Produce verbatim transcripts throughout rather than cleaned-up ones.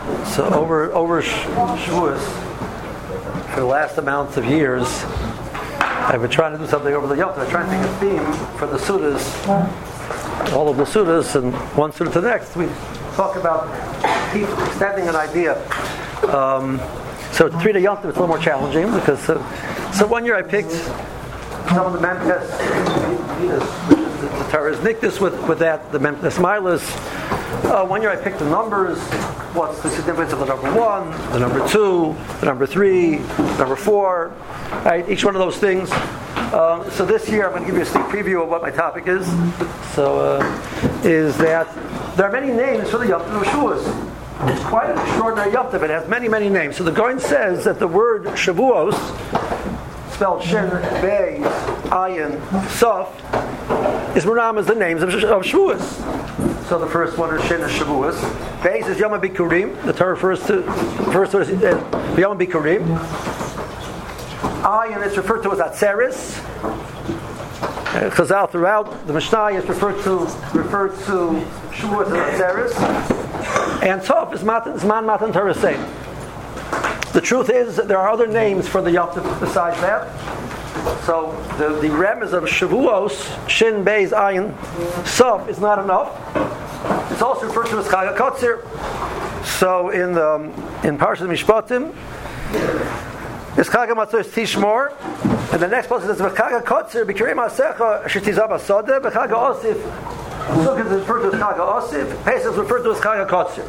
So over over Shavuos, for the last amount of years, I've been trying to do something over the Yom Tov. I'm trying to think of a theme for the Sudas, all of the Sudas, and one Suda to the next. We talk about keep extending an idea. Um, so three to Yom Tov, it's a little more challenging because uh, so one year I picked some of the Memtes, the, the Torah is Nikdus with with that the Memtes Milas. Uh, one year I picked the numbers. What's the significance of the number one, the number two, the number three, number four, right? Each one of those things. Um, so this year I'm going to give you a sneak preview of what my topic is. So uh, is that there are many names for the Yom Tov of Shavuos. It's quite an extraordinary Yom Tov. It has many, many names. So the Gaon says that the word Shavuos, spelled Shin, Beis, Ayin, Sof, is Muram as the names of, of Shavuos. So the first one is Shin is Shavuos. Beis is Yom HaBikurim. The Torah refers to the first one is uh, Yom HaBikurim. Ayin is referred to as Atzeres. Uh, Chazal throughout the Mishnah is referred to referred to Shavuos as Atzeres. And Tov is Matan Zman Matan Torah Sein. The truth is that there are other names for the Yom Tov besides that. So the, the remez of Shavuos, Shin, Beis, Ayin, Sof is not enough. It's also referred to as Chag HaKotzir. So in the in Parashat Mishpatim, it's Chag HaMatzos Tishmor, and the next passage is Chag HaKotzir B'Kirei Ma'asecha Shetizah B'Sodeh B'Chag HaOsif. Sukkot is referred to as Chag HaOsif. Pesach is referred to as Chag HaKotzir.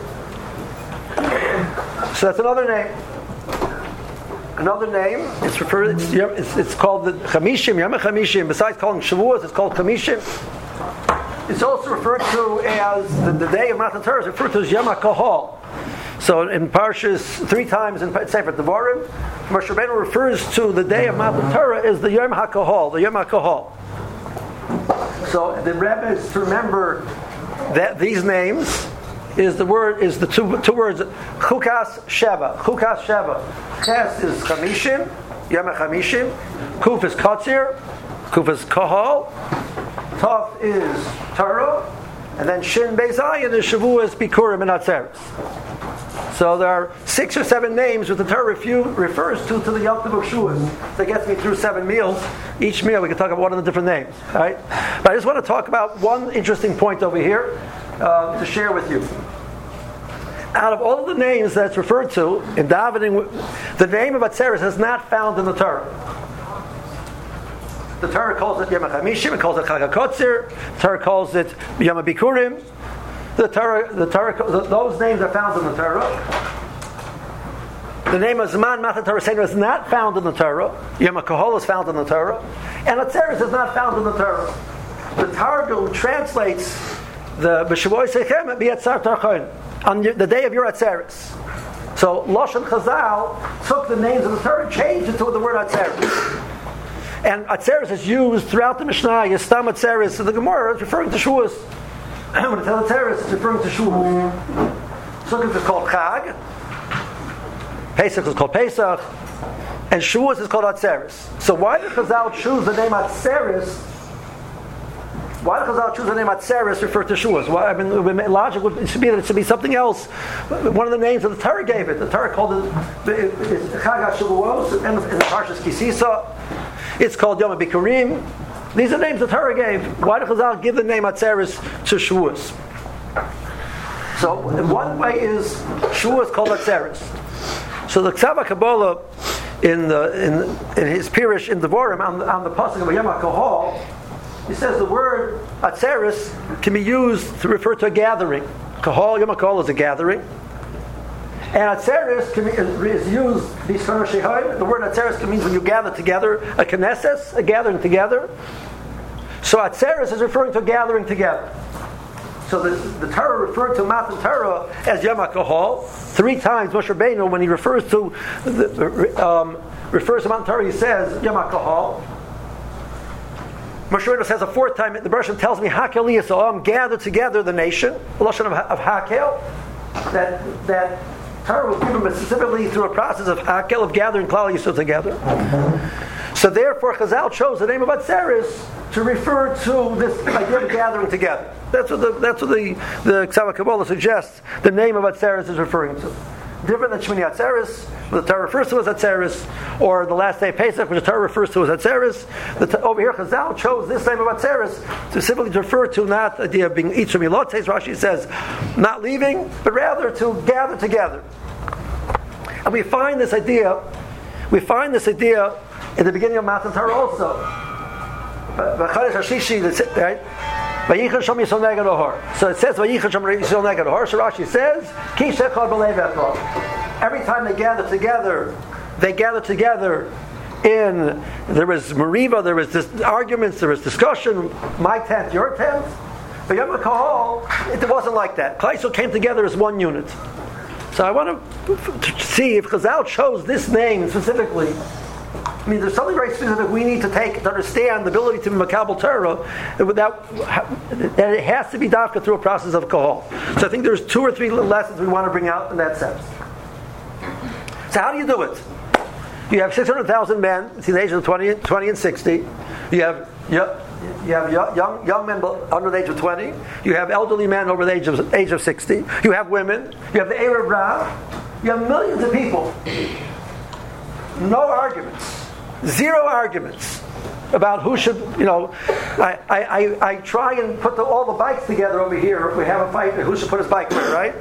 So that's another name. Another name, it's referred. It's, it's, it's called the Chamishim, Yom Chamishim. Besides calling Shavuos, it's called Chamishim. It's also referred to as the, the day of Matan Torah is referred to as Yom HaKahal. So in Parshas, three times in Sefer Devarim, Moshe Rabbeinu refers to the day of Matan Torah as the Yom HaKahal, the Yom HaKahal. So the Rebbe is to remember that these names is the word is the two two words Chukas Sheva. Chukas Sheva. Ches is Chamishim, Yom Chamishim. Kuf is Kotzir. Kuf is Kahal. Tov is Torah, and then Shin Beis Ayin is Shavuos Bikurim and Atzeres. So there are six or seven names that the Torah refu- refers to to the Yom Tov of Shavuos. That gets me through seven meals. Each meal we can talk about one of the different names, right? But I just want to talk about one interesting point over here uh, to share with you. Out of all of the names that's referred to in davening, the name of Atzeres is not found in the Torah. The Torah calls it Yom HaChamishim, it calls it Chag HaKotzir, the Torah calls it Yom HaBikurim. The Torah, the Torah, those names are found in the Torah. The name of Zman Matan Torah Seiner is not found in the Torah. Yom HaKahol is found in the Torah, and Atzeres is not found in the Torah. The Targum translates the B'Shavuos Sechem B'Yatzar Tarchain, on the day of your Atzeres. So Lashon Chazal took the names of the Torah, changed it to the word Atzeres. And Atzeres is used throughout the Mishnah. Yistam Atzeres, so the Gemara is referring to Shavuos. When it tells Atzeres, it's referring to Shavuos. Sukkot is called Chag, Pesach is called Pesach, and Shavuos is called Atzeres. So why did Chazal choose the name Atzeres? Why did Chazal choose the name Atzeres refer to Shavuos? Why? I mean, logic would it should be that it should be something else. One of the names that the Torah gave it. The Torah called it Chag HaShavuos, and in Parshas Kisisa, it's called Yom HaBikurim. These are names the Torah gave. Why did Chazal give the name Atzeres to Shavuos? So, in one way is Shavuos called Atzeres. So the Ksav HaKabbalah in the in, in his Pirish in Devarim on the, on the pasuk of Yom HaKahal, he says the word Atzeres can be used to refer to a gathering. Kahal, Yom HaKahal is a gathering. And Atzeres can be, is used, the word Atzeres can mean when you gather together, a Knesses, a gathering together. So Atzeres is referring to a gathering together. So the, the Torah referred to Matan Torah as Yom HaKahal. Three times Moshe Rabbeinu, when he refers to the, um, refers to Matan Torah, he says Yom HaKahal. Moshe Rabbeinu says a fourth time, the Bereshit tells me Hakel Yisrael, gather together the nation, the Lashon of, of Hakel, that that Torah was given specifically through a process of Hakel, of gathering Klal Yisrael together. So therefore, Chazal chose the name of Atzeres to refer to this idea of gathering together. That's what the that's what the the Ksava Kabbalah suggests. The name of Atzeres is referring to. Different than Shmini Atzeres, where the Torah refers to as Atzeres, or the last day of Pesach, which the Torah refers to as Atzeres. The, over here, Chazal chose this name of Atzeres specifically to refer to not the idea of being Itzur Milotes, Rashi says, not leaving, but rather to gather together. And we find this idea, we find this idea in the beginning of Matan Torah also. Right? So it says Vayichon Sham Yisrael Neged Ohar. So Rashi says Ki Shechad B'Lev Echad. Every time they gather together, they gather together in there was Meriva, there was this arguments, there was discussion. My tent, your tent. But Yom HaKol, it wasn't like that. Klal Yisrael came together as one unit. So I want to see if Chazal chose this name specifically. I mean, there's something very specific we need to take to understand the ability to be Makabel Torah, that, that it has to be dafka through a process of kahal. So I think there's two or three little lessons we want to bring out in that sense. So how do you do it? You have six hundred thousand men between the age of twenty, twenty and sixty. You have you have young young men under the age of twenty. You have elderly men over the age of age of sixty. You have women. You have the Erev Rav. You have millions of people. No arguments. Zero arguments about who should, you know, I, I, I, I try and put the, all the bikes together over here. We have a fight, who should put his bike there, right?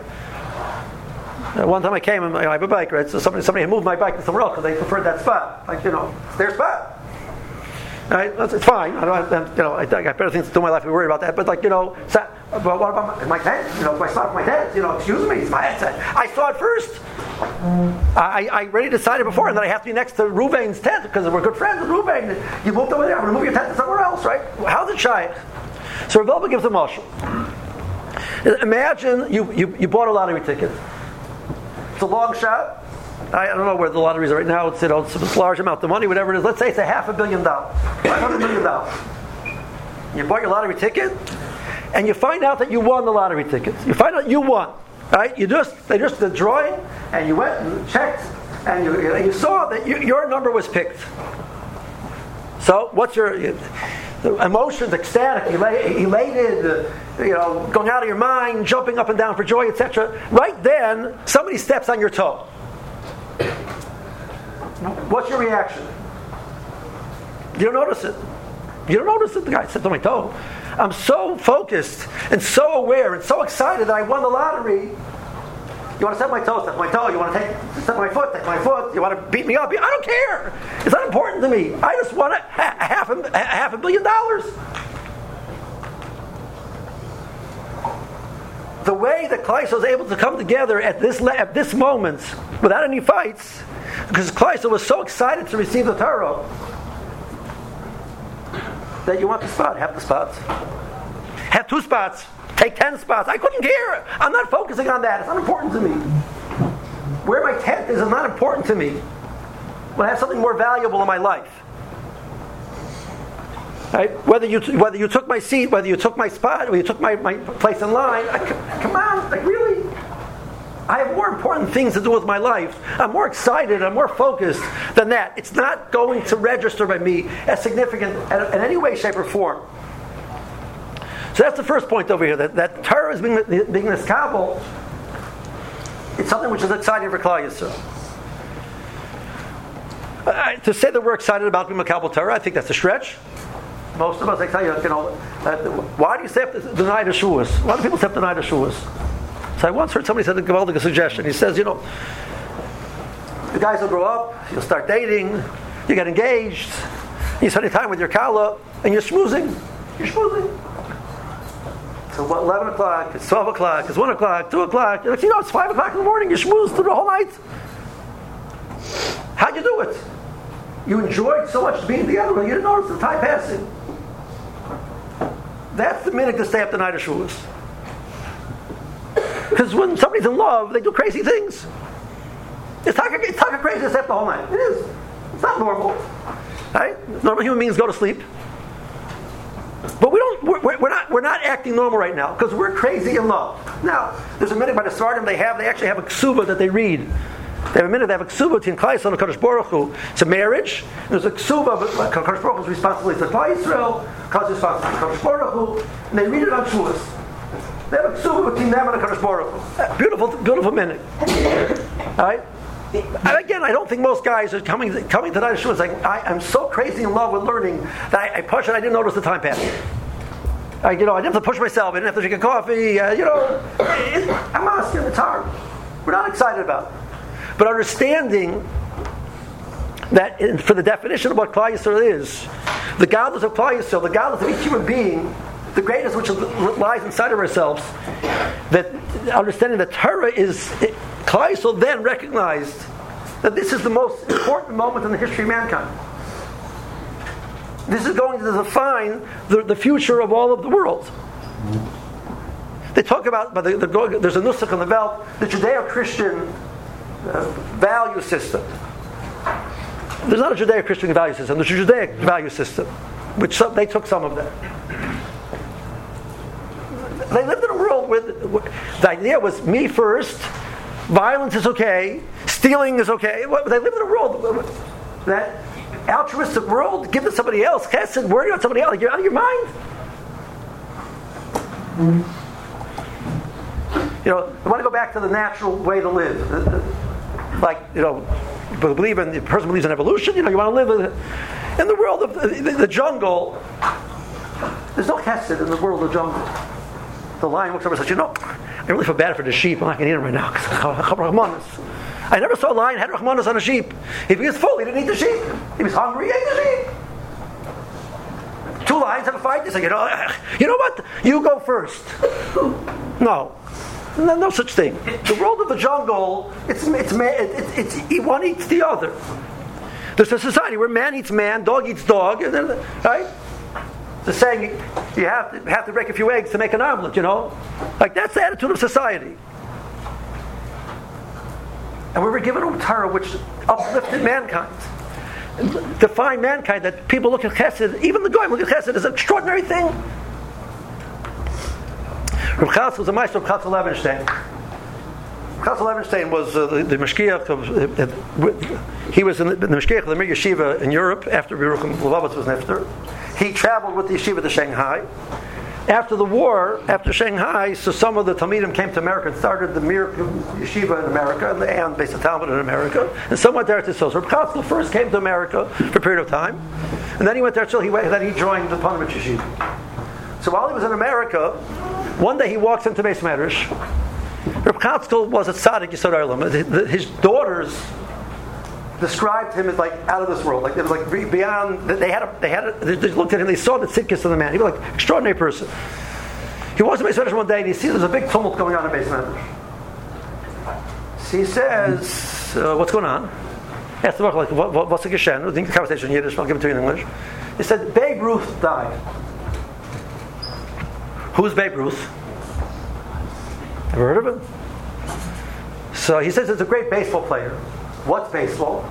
Uh, one time I came and I have a bike, right? So somebody, somebody had moved my bike to somewhere else because they preferred that spot. Like, you know, it's their spot. Right? That's, it's fine. I don't, you know, I, I got better things to do in my life to be worried about that. But like, you know, so, well, what about my, my tent? You know, my spot for my tent? You know, excuse me, it's my tent. I saw it first. I, I already decided before that I have to be next to Ruvain's tent because we're good friends with Ruvain. You moved over there, I'm going to move your tent to somewhere else, right? How's it shaykh? So Rav Elba gives a mashal. Imagine you, you, you bought a lottery ticket. It's a long shot. I, I don't know where the lotteries are right now. It's, you know, it's a large amount of money, whatever it is. Let's say it's a half a billion dollars, five hundred million dollars. You bought your lottery ticket, and you find out that you won the lottery ticket. You find out you won, right? You just they just did the drawing, and you went and checked, and you, and you saw that you, your number was picked. So, what's your the emotions? Ecstatic, elated, you know, going out of your mind, jumping up and down for joy, et cetera. Right then, somebody steps on your toe. What's your reaction? You don't notice it. You don't notice that the guy stepped on my toe. I'm so focused and so aware and so excited that I won the lottery. You want to step on my toe, step on my toe. You want to take step on my foot, take my foot. You want to beat me up. I don't care. It's not important to me. I just want a, a half a, a half a billion dollars. The way that Klal Yisrael was able to come together at this at this moment without any fights, because Klal Yisrael was so excited to receive the Torah that you want the spot, have the spots, have two spots, take ten spots. I couldn't care. I'm not focusing on that. It's not important to me. Where my tent is is not important to me. When I have something more valuable in my life. Right? Whether you t- whether you took my seat, whether you took my spot, whether you took my, my place in line, I, come on, like really, I have more important things to do with my life. I'm more excited, I'm more focused than that. It's not going to register by me as significant in any way, shape, or form. So that's the first point over here. That that Torah is being being miskabel. It's something which is exciting for Klal Yisrael. Uh, to say that we're excited about being Makabel Torah, I think that's a stretch. Most of us, I tell you, you know, uh, why do you say have to deny the Shavuos? A lot of people say have to deny the Shavuos. So I once heard somebody said a Gavaldic suggestion. He says, you know, the guys will grow up, you'll start dating, you get engaged, you spend time with your kala, and you're schmoozing. You're schmoozing. So what, eleven o'clock, it's twelve o'clock, it's one o'clock, two o'clock, you're like, you know, it's five o'clock in the morning, you schmoozed through the whole night. How'd you do it? You enjoyed so much being together, but you didn't notice the time passing. That's the minute to stay up the night of Shavuos. Because when somebody's in love, they do crazy things. It's not it's not crazy to stay up the whole night. It is. It's not normal. Right? Normal human beings go to sleep. But we don't. We're, we're not. We're not acting normal right now because we're crazy in love. Now, there's a minute by the Sardim they have. They actually have a ksuba that they read They have a minute. They have a ksuba between Klal Yisrael and Kadosh Baruch Hu. It's a marriage. There's a ksuba, but Kadosh Baruch Hu's responsibility to Klal Yisrael. Klal Yisrael's responsibility to Kadosh Baruch Hu. And they read it on Shavuos. They have a ksuba between them and the Kadosh Baruch Hu. Beautiful, beautiful minute. All right. And again, I don't think most guys are coming coming to Night Shul saying, I, I'm so crazy in love with learning that I, I push it. I didn't notice the time passing. I, you know, I didn't have to push myself. I didn't have to drink a coffee. Uh, you know, it, I'm asking. It's hard. We're not excited about it. But understanding that in, for the definition of what Klal Yisrael is, the godless of Klal Yisrael, the godless of each human being, the greatness which lies inside of ourselves, that understanding that Torah is, Klal Yisrael then recognized that this is the most important moment in the history of mankind. This is going to define the, the future of all of the world. They talk about, but the, the, there's a nusach in the Welt, the Judeo-Christian uh, value system. There's not a Judeo-Christian value system. There's a Judaic value system, which some, they took some of that. They lived in a world where the idea was me first, violence is okay, stealing is okay. They lived in a world that altruistic world, give to somebody else, chesed, worry about somebody else. You're out of your mind. You know, I want to go back to the natural way to live. Like, you know, believe in the person believes in evolution. You know, you want to live in the world of the, the, the jungle. There's no chesed in the world of the jungle. The lion looks over and says, you know, I really feel bad for the sheep. I'm not going to eat them right now. I never saw a lion had rachmanas on a sheep. If he was full, he didn't eat the sheep. He was hungry, he ate the sheep. Two lions have a fight. They say, you know, you know what? You go first. No. No, no such thing. The world of the jungle, it's it's it's, it's one eats the other. There's a society where man eats man, dog eats dog, and then, right? The saying, you have to have to break a few eggs to make an omelet, you know? Like, that's the attitude of society. And we were given a Torah which uplifted mankind. Defined mankind, that people look at chesed, even the goyim look at chesed as an extraordinary thing. Rav Chatzkel was a maestro of Chatzkel Levenstein. Chatzkel Levenstein was uh, the, the Mashgiach of, uh, he was in the, the Mashgiach of the Mir Yeshiva in Europe after Yerucham Lubavitch was nifter. He traveled with the yeshiva to Shanghai. After the war, after Shanghai, so some of the Talmidim came to America and started the Mir Yeshiva in America, and the Aon based the Talmud in America, and some went there to Israel. So Rav Chatzkel first came to America for a period of time, and then he went there till he went, then he joined the Ponevezh Yeshiva. So while he was in America, one day he walks into Beis Medrash. Rav Chatzkel was a tzaddik Yesod Olam. His daughters described him as like out of this world, like it was like beyond. They had, a, they had, a, they looked at him. They saw the tzidkis of the man. He was like an extraordinary person. He walks to Beis Medrash one day and he sees there's a big tumult going on in Beis Medrash. So he says, uh, "What's going on?" He asked the book, like, what, what, "What's the geshen?" The conversation in Yiddish. I'll give it to you in English. He said, "Babe Ruth died." Who's Babe Ruth? Ever heard of him? So he says it's a great baseball player. What's baseball?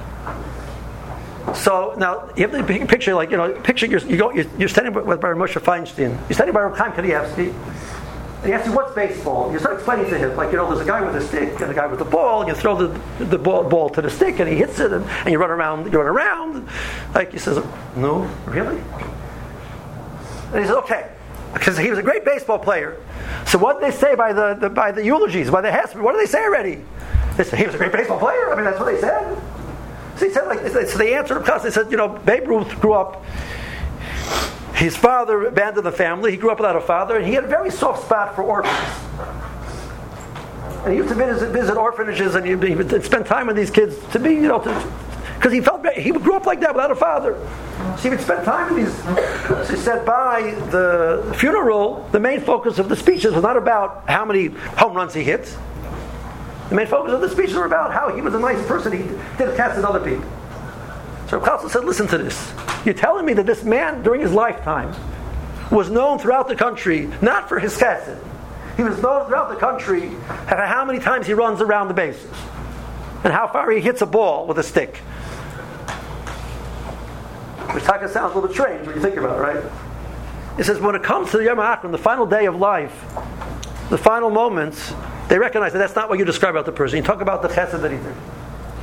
So now you have to picture, like, you know, picture you're, you go, you're, you're standing with Baruch Moshe Feinstein. You're standing by Rav Chaim Kanievsky, and he asks you, "What's baseball?" You start explaining to him, like, you know, there's a guy with a stick and a guy with a ball, and you throw the the ball, ball to the stick, and he hits it, and, and you run around, you run around. Like, he says, "No, really?" And he says, "Okay." Because he was a great baseball player. So what did they say by the, the by the eulogies, by the Hesper? What did they say already? They said he was a great baseball player. I mean, that's what they said. So he said, like, so they answered him. They said, you know, Babe Ruth grew up. His father abandoned the family. He grew up without a father, and he had a very soft spot for orphans. And he used to visit, visit orphanages, and he would spend time with these kids to be, you know, because he felt he grew up like that without a father. So he would spend time with these. So he said, by the funeral, the main focus of the speeches was not about how many home runs he hit. The main focus of the speeches were about how he was a nice person. He did chesed with other people. So Rav Chatzkel said, "Listen to this. You're telling me that this man, during his lifetime, was known throughout the country not for his chesed. He was known throughout the country for how many times he runs around the bases and how far he hits a ball with a stick." Which kind of sounds a little bit strange when you think about it, right? It says when it comes to the Yom HaAchron, the final day of life, the final moments, they recognize that that's not what you describe about the person. You talk about the chesed that he did.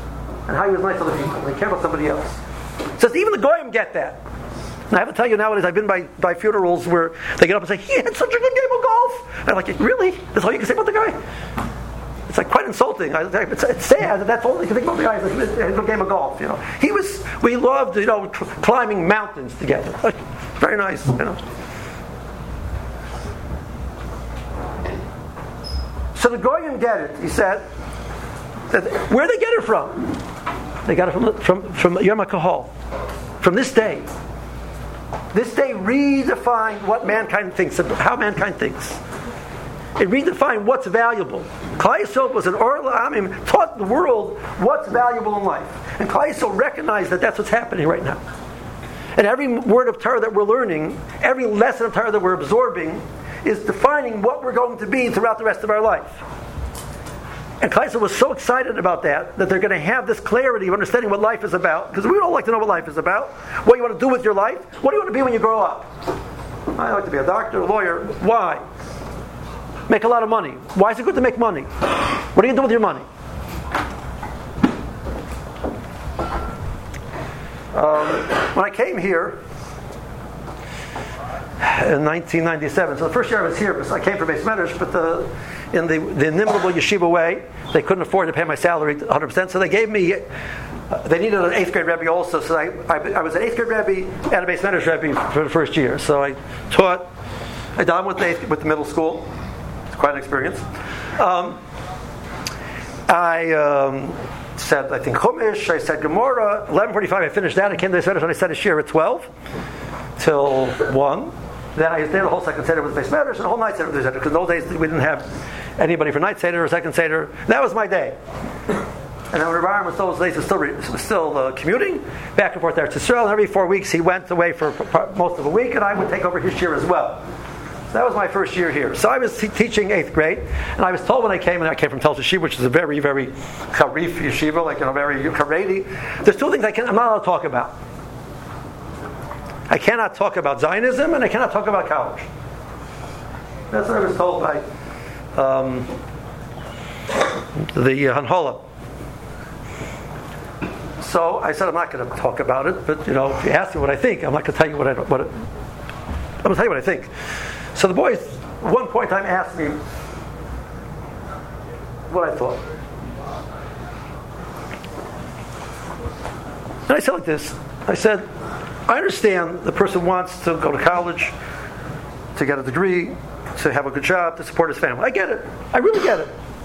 and how he was nice to other people. And he cared about somebody else. It says even the goyim get that. And I have to tell you nowadays, I've been by, by funerals where they get up and say, he had such a good game of golf. And I'm like, really? That's all you can say about the guy? It's like quite insulting. It's, it's sad that that's all you can think about the guy. He had a good game of golf. You know, he was. We loved, you know, climbing mountains together. Like, very nice. You know. So the goyim get it. He said, that, where they get it from? They got it from from from Yom HaKahal, from this day. This day redefined what mankind thinks, how mankind thinks. It redefined what's valuable. Klal Yisrael was an Or L'Amim, taught the world what's valuable in life. And Klal Yisrael recognized that that's what's happening right now. And every word of Torah that we're learning, every lesson of Torah that we're absorbing, is defining what we're going to be throughout the rest of our life. And Klal Yisrael was so excited about that, that they're going to have this clarity of understanding what life is about. Because we all like to know what life is about. What you want to do with your life. What do you want to be when you grow up? I like to be a doctor, a lawyer. Why? Make a lot of money. Why is it good to make money? What are you going to do with your money? Um, when I came here in nineteen ninety-seven, so the first year I was here, I came from Beis Medrash, but the, in the, the inimitable yeshiva way, they couldn't afford to pay my salary one hundred percent, so they gave me, uh, they needed an eighth grade Rebbe also, so I, I, I was an eighth grade Rebbe and a Beis Medrash Rebbe for the first year. So I taught, I done with the, eighth, with the middle school. Quite an experience. Um, I um, said, I think Chumash. I said Gemara. eleven forty-five. I finished that. I came to the Seder and I said a shir at twelve till one. Then I did the whole second Seder with Beis Medrash and the whole night Seder with Beis Medrash, because in those days we didn't have anybody for night Seder or second Seder. That was my day. And then when Rebbe was those days was still was still uh, commuting back and forth there to Israel. And every four weeks he went away for most of a week, and I would take over his shir as well. That was my first year here. So I was t- teaching eighth grade, and I was told when I came, and I came from Tel Yeshiva, which is a very, very charif yeshiva, like, you know, very haredi. There's two things I can, I'm not allowed to talk about. I cannot talk about Zionism, and I cannot talk about college. That's what I was told by um, the uh, Hanhola. So I said, I'm not going to talk about it, but, you know, if you ask me what I think, I'm not going to tell you what I what. It, I'm going to tell you what I think. So the boys, at one point in time, asked me what I thought. And I said like this. I said, I understand the person wants to go to college, to get a degree, to have a good job, to support his family. I get it. I really get it.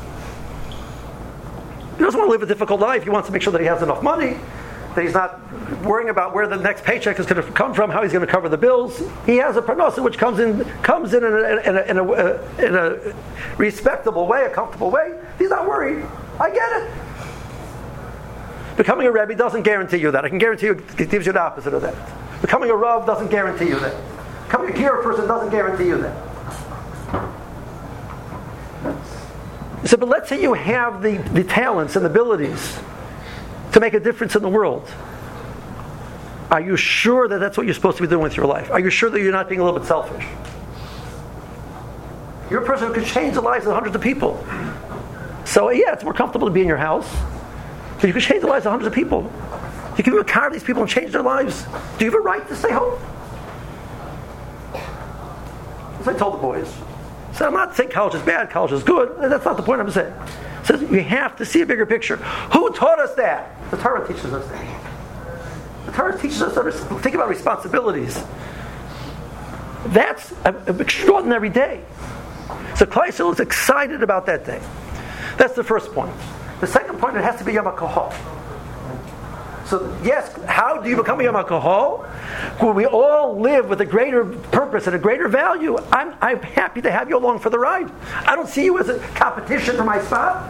He doesn't want to live a difficult life. He wants to make sure that he has enough money, that he's not worrying about where the next paycheck is going to come from, how he's going to cover the bills. He has a parnasa which comes in comes in in a, in a, in a, in a respectable way, a comfortable way. He's not worried. I get it. Becoming a Rebbe doesn't guarantee you that. I can guarantee you it gives you the opposite of that. Becoming a Rav doesn't guarantee you that. Becoming a Kira person doesn't guarantee you that. So, but let's say you have the, the talents and abilities to make a difference in the world. Are you sure that that's what you're supposed to be doing with your life? Are you sure that you're not being a little bit selfish? You're a person who could change the lives of hundreds of people. So yeah, it's more comfortable to be in your house, but you could change the lives of hundreds of people. You can even carve these people and change their lives. Do you have a right to stay home? As I told the boys. So I'm not saying college is bad, college is good. That's not the point I'm saying. It says you have to see a bigger picture. Who taught us that? The Torah teaches us that. The Torah teaches us to think about responsibilities. That's an extraordinary day. So Klal Yisrael is excited about that day. That's the first point. The second point, it has to be Yom HaKahal. So yes, how do you become a Yom HaKahal? When we all live with a greater purpose and a greater value, I'm, I'm happy to have you along for the ride. I don't see you as a competition for my spot.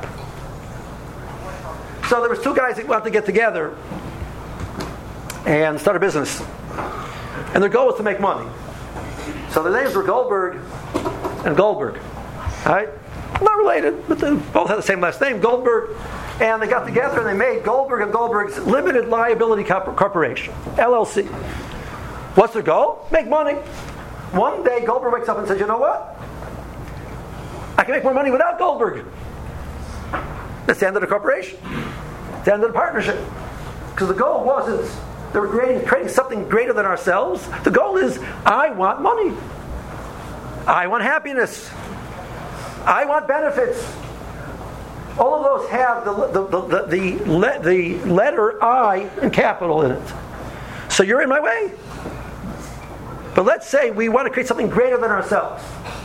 So there was two guys that wanted to get together and start a business. And their goal was to make money. So their names were Goldberg and Goldberg. All right? Not related, but they both had the same last name, Goldberg. And they got together and they made Goldberg and Goldberg's Limited Liability Corporation, L L C. What's their goal? Make money. One day Goldberg wakes up and says, you know what? I can make more money without Goldberg. That's the end of the corporation. to end the partnership. Because the goal wasn't, they were creating, creating something greater than ourselves. The goal is, I want money. I want happiness. I want benefits. All of those have the the the, the, the, le, the letter I in capital in it. So you're in my way. But let's say we want to create something greater than ourselves.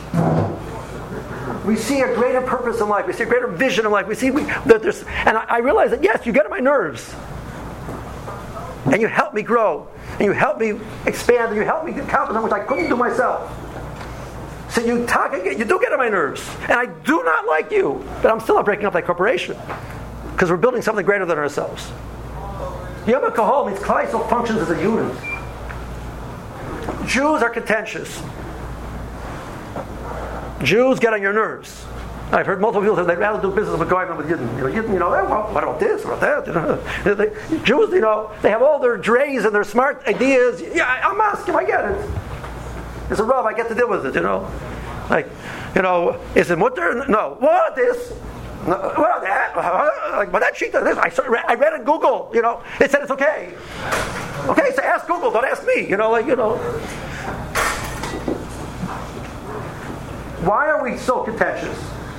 We see a greater purpose in life. We see a greater vision in life. We see we, that there's, and I, I realize that yes, you get on my nerves, and you help me grow, and you help me expand, and you help me accomplish which I couldn't do myself. So you talk again, you do get on my nerves, and I do not like you, but I'm still not breaking up that corporation because we're building something greater than ourselves. Yom HaKahol means Klal Yisrael functions as a unit. Jews are contentious. Jews get on your nerves. I've heard multiple people say they'd rather do business with Goyim than with Yidden. You know, Yidden, you know, eh, well, what about this, what about that? You know, they, Jews, you know, they have all their drays and their smart ideas. Yeah, I, I'm asking, I get it. It's a rub, I get to deal with it, you know. Like, you know, is it mutter? No. What this? No. What that? Like, but that sheet does this. I, saw, I read in Google, you know, it said it's okay. Okay, so ask Google, don't ask me, you know, like, you know. Why are we so contentious?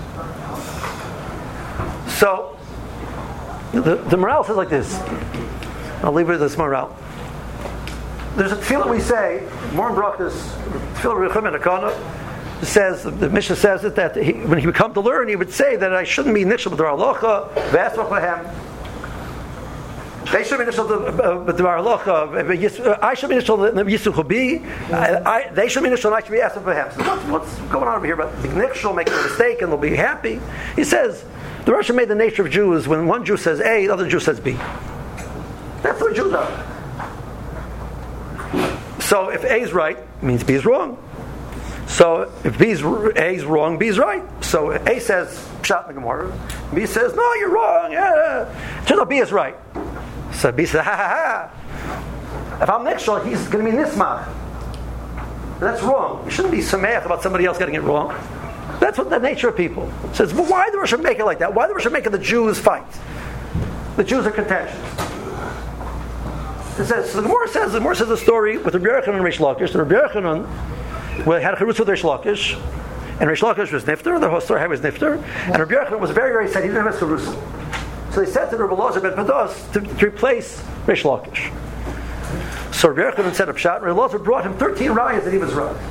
So, the, the morale says like this. I'll leave it at this morale. There's a tefillah we say, more in Brachas, tefillah Rechim and Akana, says, the Mishnah says it, that he, when he would come to learn, he would say that I shouldn't be nichshel b'dvar halacha, v'esmach lahem. They should be nichshel b'dvar halacha, I should be nichshel b'yisuch bi, they should be nichshel and I should be esmach lahem. So what's, what's going on over here about being nichshel, making a mistake, and they'll be happy? He says, the Rosh made the nature of Jews, when one Jew says A, the other Jew says B. That's what Jews are. So if A is right, it means B is wrong. So if B is A is wrong, B is right. So A says pshat in the Gemara, B says no, you're wrong. Yeah, turns out B is right. So B says ha ha ha. If I'm nichshel, he's going to be nismach. That's wrong. You shouldn't be sameach about somebody else getting it wrong. That's what the nature of people says. But why the Rosh make it like that? Why the Rosh make it the Jews fight? The Jews are contentious. It says, so the Gemara says, the Gemara says a story with Rabbi Yochanan and Reish Lakish. The Rabbi Yochanan well, had a charutz with Reish Lakish, and Reish Lakish was nifter, the host story was nifter, and Rabbi Yochanan was very, very sad. He didn't have a charutz. So they said to Rabbi Elazar ben Pados to, to replace Reish Lakish. So Rabbi Yochanan said a pshat, and Rabbi Elazar brought him thirteen rayas that he was right.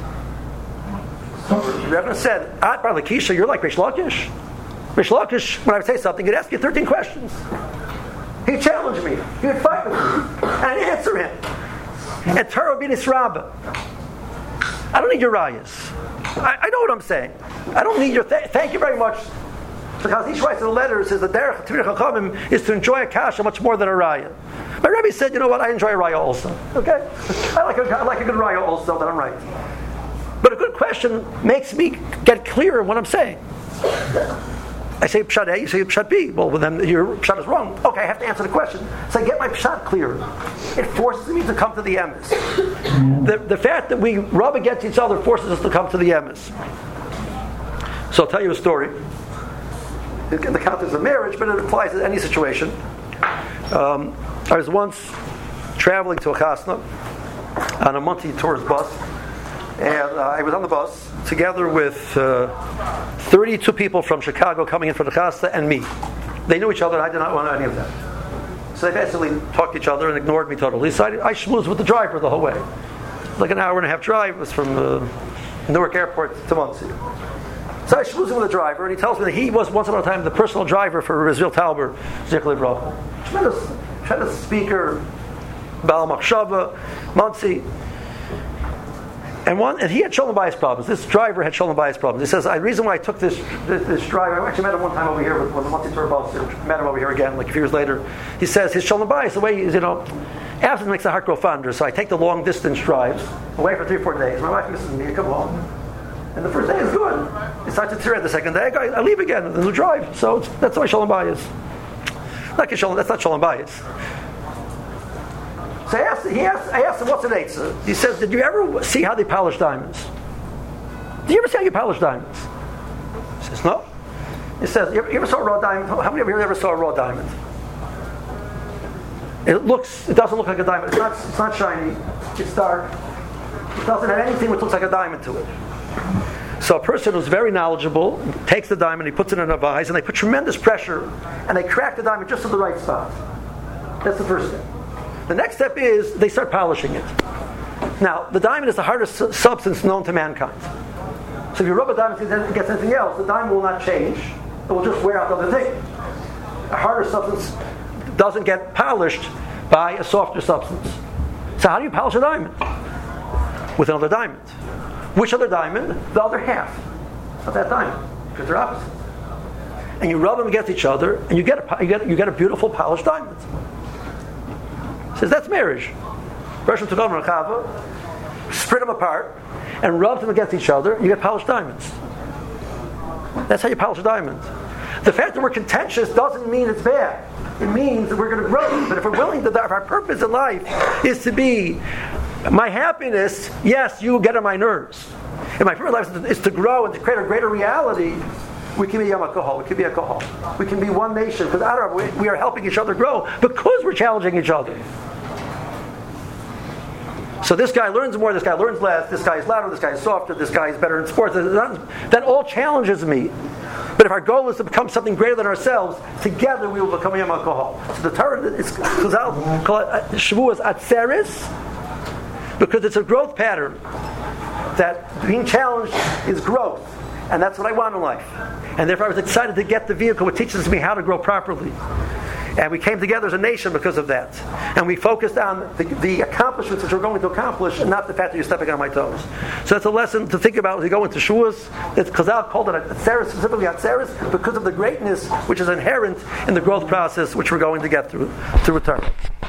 So Rabbi Yochanan said, At Bar Lakisha, you're like Reish Lakish. Reish Lakish, when I would say something, he'd ask you thirteen questions. He'd challenge me. He would fight with me. And I'd answer him. And Torah bin Israba. I don't need your rayas. I, I know what I'm saying. I don't need your... Th- thank you very much. Because each writes in the letter, says the derech Tefillah Chachamim is to enjoy a kasha much more than a raya. My Rebbe said, you know what, I enjoy a raya also. Okay? I like a, I like a good raya also, that I'm right. But a good question makes me get clearer in what I'm saying. I say pshat A, you say pshat B. Well, then your pshat is wrong. Okay, I have to answer the question. So I get my pshat clear. It forces me to come to the emes. The, the fact that we rub against each other forces us to come to the emes. So I'll tell you a story. In the context of marriage, but it applies to any situation. Um, I was once traveling to a chasna on a Monty tourist bus, and uh, I was on the bus together with uh, thirty-two people from Chicago coming in for the chasna and me. They knew each other, and I did not want any of them. So they basically talked to each other and ignored me totally. So I, I schmoozed with the driver the whole way. Like an hour and a half drive. It was from uh, Newark Airport to Muncie. So I schmoozed with the driver, and he tells me that he was once upon a time the personal driver for Israel Tauber, Zikli Bracha. Tremendous, tremendous speaker, Baal Machshava, Muncie. And one, and he had Shalom Bayis problems. This driver had Shalom Bayis problems. He says, the reason why I took this, this this driver, I actually met him one time over here with, with the Monty tour bus. Met him over here again, like a few years later. He says his Shalom Bayis, the way he's, you know, absence makes the heart grow fonder. So I take the long distance drives away for three or four days. My wife misses me. I come home, and the first day is good. It starts to tear the second day. I, go, I leave again, and then we drive. So it's, that's my Shalom Bayis. Like a Shalom, that's not Shalom Bayis. So I asked, he asked, I asked him, what's an eitzah? He says, did you ever see how they polish diamonds? Did you ever see how you polish diamonds? He says, no. He says, you ever, you ever saw a raw diamond? How many of you ever saw a raw diamond? It looks, it doesn't look like a diamond. It's not, it's not shiny. It's dark. It doesn't have anything which looks like a diamond to it. So a person who's very knowledgeable takes the diamond, he puts it in a vise, and they put tremendous pressure, and they crack the diamond just to the right spot. That's the first step. The next step is they start polishing it. Now, the diamond is the hardest su- substance known to mankind. So if you rub a diamond against anything else, the diamond will not change. It will just wear out the other thing. A harder substance doesn't get polished by a softer substance. So how do you polish a diamond? With another diamond. Which other diamond? The other half of that diamond, because they're opposites. And you rub them against each other, and you get a you get you get a beautiful polished diamond. Says that's marriage. Russian took over Chava, split them apart, and rub them against each other. You get polished diamonds. That's how you polish a diamond. The fact that we're contentious doesn't mean it's bad. It means that we're going to grow. But if we're willing to, if our purpose in life is to be my happiness, yes, you get on my nerves. And my purpose in life is to grow and to create a greater reality. We can be Yom HaKohol. We can be a Kohol. We can be one nation. Because out of we are helping each other grow because we're challenging each other. So this guy learns more, this guy learns less, this guy is louder, this guy is softer, this guy is better in sports. That all challenges me. But if our goal is to become something greater than ourselves, together we will become Yom HaKohol. So the Torah is called Shavuos Atzeres, because it's a growth pattern. That being challenged is growth. And that's what I want in life. And therefore I was excited to get the vehicle which teaches me how to grow properly. And we came together as a nation because of that. And we focused on the, the accomplishments which we're going to accomplish, and not the fact that you're stepping on my toes. So that's a lesson to think about as you go into Shavuos. Chazal called it Atzeres, specifically Atzeres, because of the greatness which is inherent in the growth process which we're going to get through, through a Torah.